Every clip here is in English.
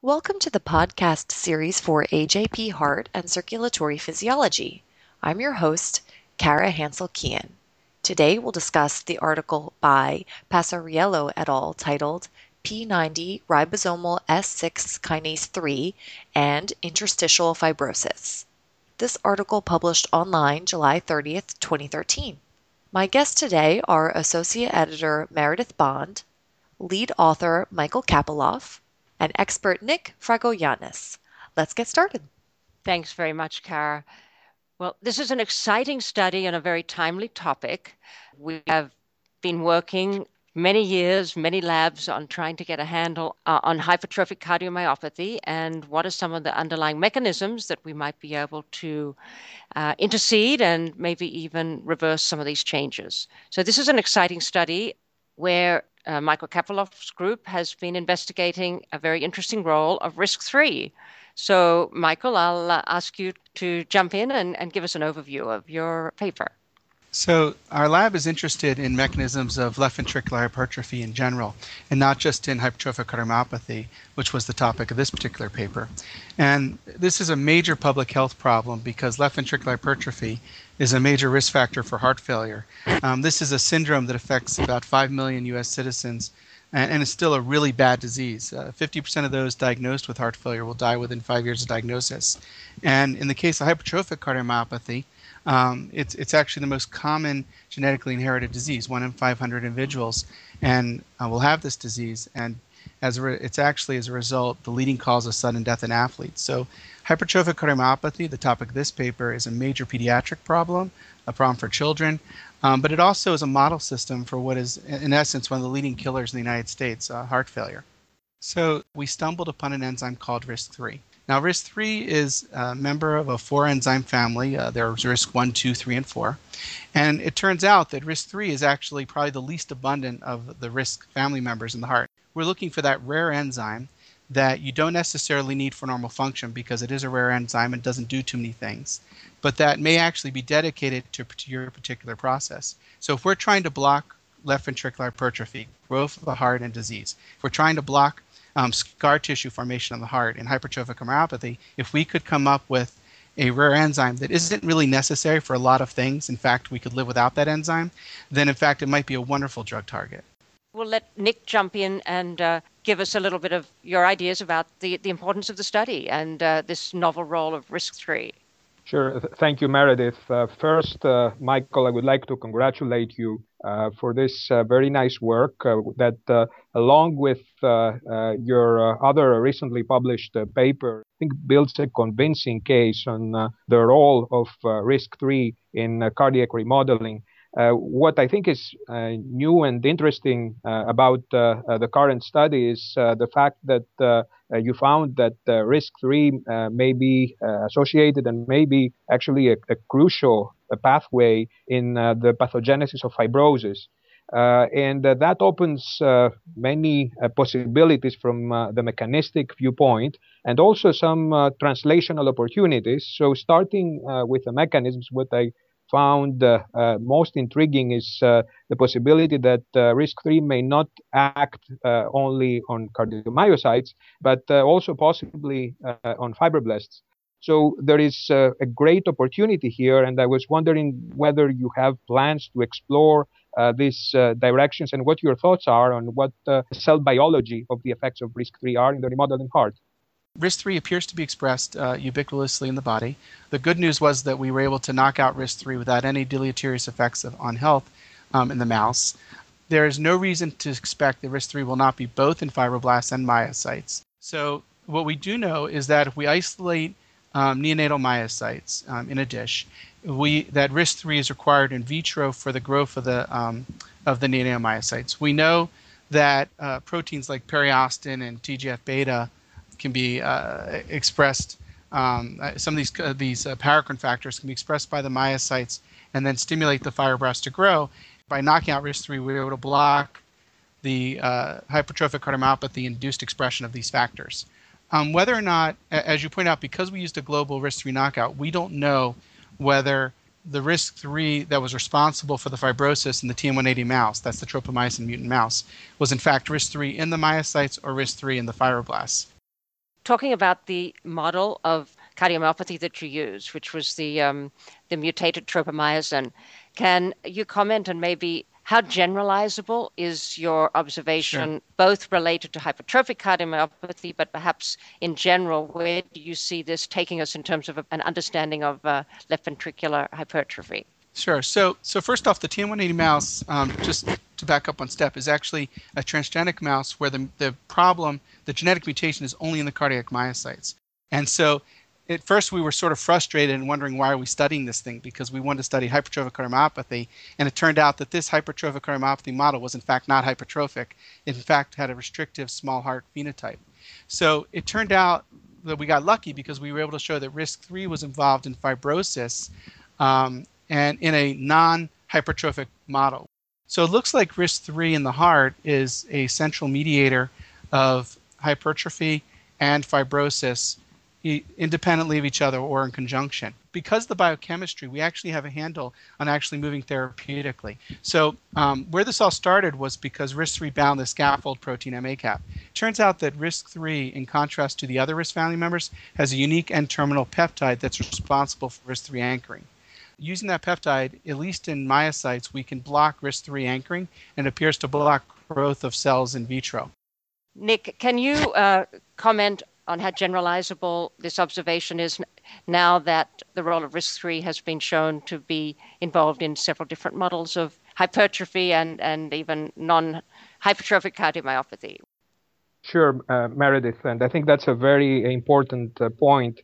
Welcome to the podcast series for AJP Heart and Circulatory Physiology. I'm your host, Kara Hansel-Kean. Today we'll discuss the article by Passariello et al. Titled P90 Ribosomal S6 Kinase 3 and Interstitial Fibrosis. This article published online July 30th, 2013. My guests today are Associate Editor Meredith Bond, lead author Michael Kapiloff, and expert Nick Fragoyanis. Let's get started. Thanks very much, Kara. Well, this is an exciting study on a very timely topic. We have been working many years, many labs on trying to get a handle on hypertrophic cardiomyopathy and what are some of the underlying mechanisms that we might be able to intercede and maybe even reverse some of these changes. So this is an exciting study where Michael Kapiloff's group has been investigating a very interesting role of risk-3. So, Michael, I'll ask you to jump in and give us an overview of your paper. So our lab is interested in mechanisms of left ventricular hypertrophy in general, and not just in hypertrophic cardiomyopathy, which was the topic of this particular paper. And this is a major public health problem because left ventricular hypertrophy is a major risk factor for heart failure. This is a syndrome that affects about 5 million U.S. citizens, and is still a really bad disease. 50% of those diagnosed with heart failure will die within 5 years of diagnosis. And in the case of hypertrophic cardiomyopathy, it's actually the most common genetically inherited disease. 1 in 500 individuals and will have this disease, and it's actually as a result the leading cause of sudden death in athletes. So hypertrophic cardiomyopathy, the topic of this paper, is a major pediatric problem, a problem for children, but it also is a model system for what is, in essence, one of the leading killers in the United States, heart failure. So we stumbled upon an enzyme called RISC-3. Now, RISC-3 is a member of a 4-enzyme family. There's RISC-1, 2, 3, and 4. And it turns out that RISC-3 is actually probably the least abundant of the RISC family members in the heart. We're looking for that rare enzyme that you don't necessarily need for normal function because it is a rare enzyme and doesn't do too many things, but that may actually be dedicated to your particular process. So if we're trying to block left ventricular hypertrophy, growth of the heart, and disease, if we're trying to block scar tissue formation of the heart in hypertrophic cardiomyopathy, if we could come up with a rare enzyme that isn't really necessary for a lot of things, in fact, we could live without that enzyme, then in fact it might be a wonderful drug target. We'll let Nick jump in and give us a little bit of your ideas about the importance of the study and this novel role of RISC-3. Sure. Thank you, Meredith. First, Michael, I would like to congratulate you for this very nice work that, along with your other recently published paper, I think builds a convincing case on the role of RISC-3 in cardiac remodeling. What I think is new and interesting about the current study is the fact that you found that RISC-3 may be associated and may be actually a crucial pathway in the pathogenesis of fibrosis. And that opens many possibilities from the mechanistic viewpoint and also some translational opportunities. So starting with the mechanisms, what I found most intriguing is the possibility that RISC-3 may not act only on cardiomyocytes, but also possibly on fibroblasts. So there is a great opportunity here, and I was wondering whether you have plans to explore these directions and what your thoughts are on what cell biology of the effects of RISC-3 are in the remodeling heart. RISC-3 appears to be expressed ubiquitously in the body. The good news was that we were able to knock out RISC-3 without any deleterious effects on health in the mouse. There is no reason to expect that RISC-3 will not be both in fibroblasts and myocytes. So what we do know is that if we isolate neonatal myocytes in a dish, that RISC-3 is required in vitro for the growth of the neonatal myocytes. We know that proteins like periostin and TGF-beta can be expressed. Some of these paracrine factors can be expressed by the myocytes and then stimulate the fibroblasts to grow. By knocking out RISC-3, we were able to block the hypertrophic cardiomyopathy-induced expression of these factors. Whether or not, as you point out, because we used a global RISC-3 knockout, we don't know whether the RISC-3 that was responsible for the fibrosis in the TM180 mouse, that's the tropomyosin mutant mouse, was in fact RISC-3 in the myocytes or RISC-3 in the fibroblasts. talking about the model of cardiomyopathy that you used, which was the mutated tropomyosin, can you comment on maybe how generalizable is your observation, Sure. both related to hypertrophic cardiomyopathy, but perhaps in general, where do you see this taking us in terms of an understanding of left ventricular hypertrophy? Sure. So first off, the TN180 mouse, just to back up one step, is actually a transgenic mouse where the problem, the genetic mutation, is only in the cardiac myocytes. And so at first we were sort of frustrated and wondering why are we studying this thing, because we wanted to study hypertrophic cardiomyopathy, and it turned out that this hypertrophic cardiomyopathy model was in fact not hypertrophic. It in fact had a restrictive small heart phenotype. So it turned out that we got lucky because we were able to show that RISC-3 was involved in fibrosis, and in a non-hypertrophic model. So it looks like RISC-3 in the heart is a central mediator of hypertrophy and fibrosis independently of each other or in conjunction. Because of the biochemistry, we actually have a handle on actually moving therapeutically. So where this all started was because RISC-3 bound the scaffold protein MACAP. Turns out that RISC-3, in contrast to the other RISC family members, has a unique N-terminal peptide that's responsible for RISC-3 anchoring. Using that peptide, at least in myocytes, we can block RISC-3 anchoring, and it appears to block growth of cells in vitro. Nick, can you comment on how generalizable this observation is now that the role of RISC-3 has been shown to be involved in several different models of hypertrophy and even non-hypertrophic cardiomyopathy? Sure, Meredith, and I think that's a very important point.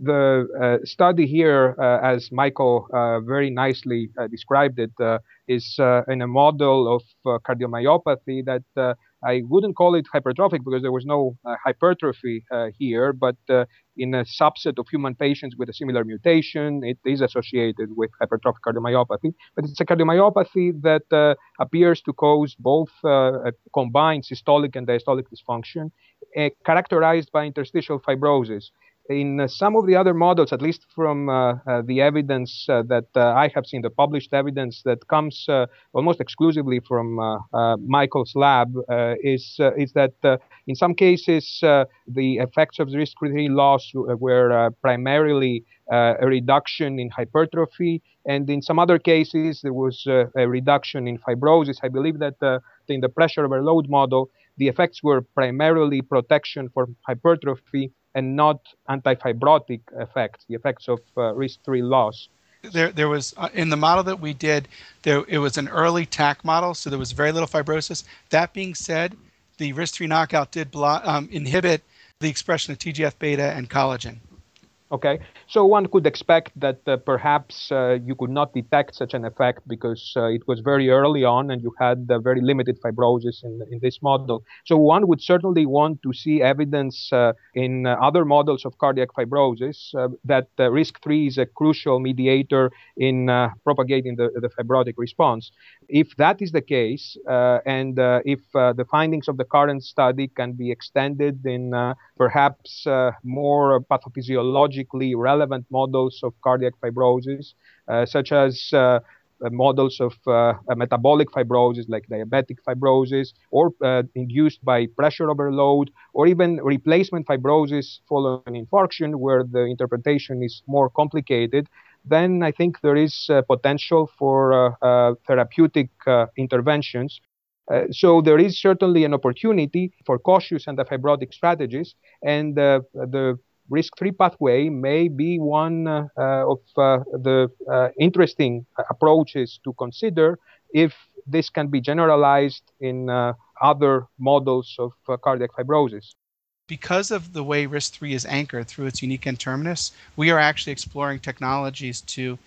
The study here, as Michael very nicely described it, is in a model of cardiomyopathy that I wouldn't call it hypertrophic because there was no hypertrophy here, but in a subset of human patients with a similar mutation, it is associated with hypertrophic cardiomyopathy. But it's a cardiomyopathy that appears to cause both a combined systolic and diastolic dysfunction, characterized by interstitial fibrosis. In some of the other models, at least from the evidence that I have seen, the published evidence that comes almost exclusively from Michael's lab, is that in some cases the effects of the RISC-3 loss were primarily a reduction in hypertrophy, and in some other cases there was a reduction in fibrosis. I believe that in the pressure overload model, the effects were primarily protection for hypertrophy and not antifibrotic effects, the effects of RISC-3 loss. There was, in the model that we did, it was an early TAC model, so there was very little fibrosis. That being said, the RISC-3 knockout did inhibit the expression of TGF-beta and collagen. Okay, so one could expect that perhaps you could not detect such an effect because it was very early on and you had very limited fibrosis in this model. So one would certainly want to see evidence in other models of cardiac fibrosis that RISC-3 is a crucial mediator in propagating the fibrotic response. If that is the case, and if the findings of the current study can be extended in perhaps more pathophysiologically relevant models of cardiac fibrosis, such as models of metabolic fibrosis like diabetic fibrosis, or induced by pressure overload, or even replacement fibrosis following infarction, where the interpretation is more complicated, then I think there is potential for therapeutic interventions. So there is certainly an opportunity for cautious antifibrotic strategies, and the RISC-3 pathway may be one of the interesting approaches to consider if this can be generalized in other models of cardiac fibrosis. Because of the way RISC-3 is anchored through its unique N-terminus, we are actually exploring technologies to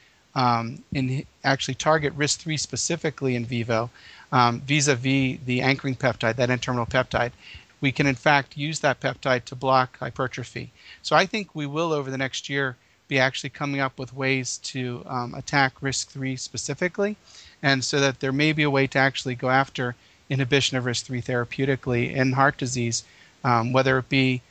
actually target RISC-3 specifically in vivo, vis-a-vis the anchoring peptide, that N-terminal peptide. We can in fact use that peptide to block hypertrophy. So I think we will over the next year be actually coming up with ways to attack RISC-3 specifically, and so that there may be a way to actually go after inhibition of RISC-3 therapeutically in heart disease, whether it be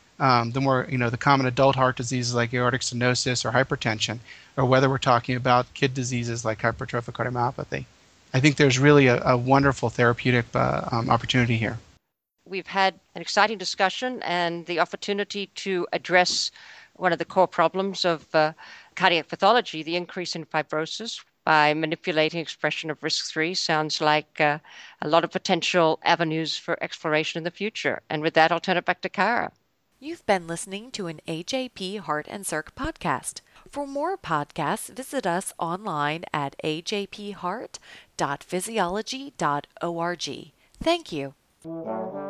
the common adult heart diseases like aortic stenosis or hypertension, or whether we're talking about kid diseases like hypertrophic cardiomyopathy. I think there's really a wonderful therapeutic opportunity here. we've had an exciting discussion and the opportunity to address one of the core problems of cardiac pathology, the increase in fibrosis by manipulating expression of RISC3. Sounds like a lot of potential avenues for exploration in the future. And with that, I'll turn it back to Kara. You've been listening to an AJP Heart and Circ podcast. For more podcasts, visit us online at ajpheart.physiology.org. Thank you.